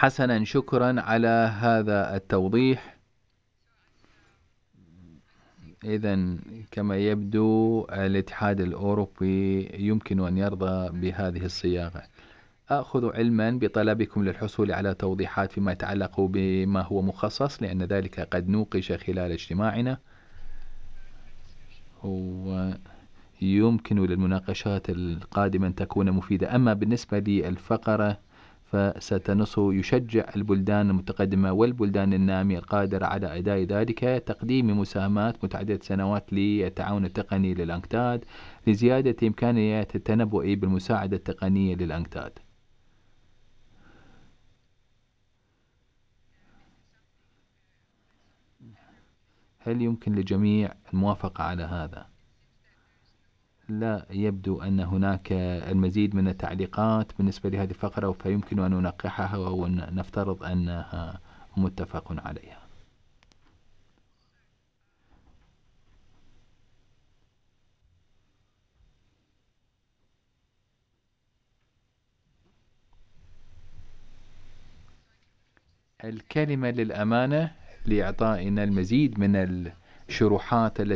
حسنا، شكرا على هذا التوضيح. إذا كما يبدو الاتحاد الأوروبي يمكن أن يرضى بهذه الصياغة. آخذ علما بطلبكم للحصول على توضيحات فيما يتعلق بما هو مخصص، لأن ذلك قد نوقش خلال اجتماعنا، ويمكن للمناقشات القادمة أن تكون مفيدة. أما بالنسبة للفقرة فستنص يشجع البلدان المتقدمة والبلدان النامية القادرة على أداء ذلك تقديم مساهمات متعددة سنوات للتعاون التقني للأنكتاد لزيادة إمكانيات التنبؤ بالمساعدة التقنية للأنكتاد. هل يمكن للجميع الموافقة على هذا؟ لا يبدو أن هناك المزيد من التعليقات بالنسبة لهذه الفقرة، فيمكن أن ننقحها ونفترض أنها متفق عليها. الكلمة للأمانة لإعطائنا المزيد من الشروحات التي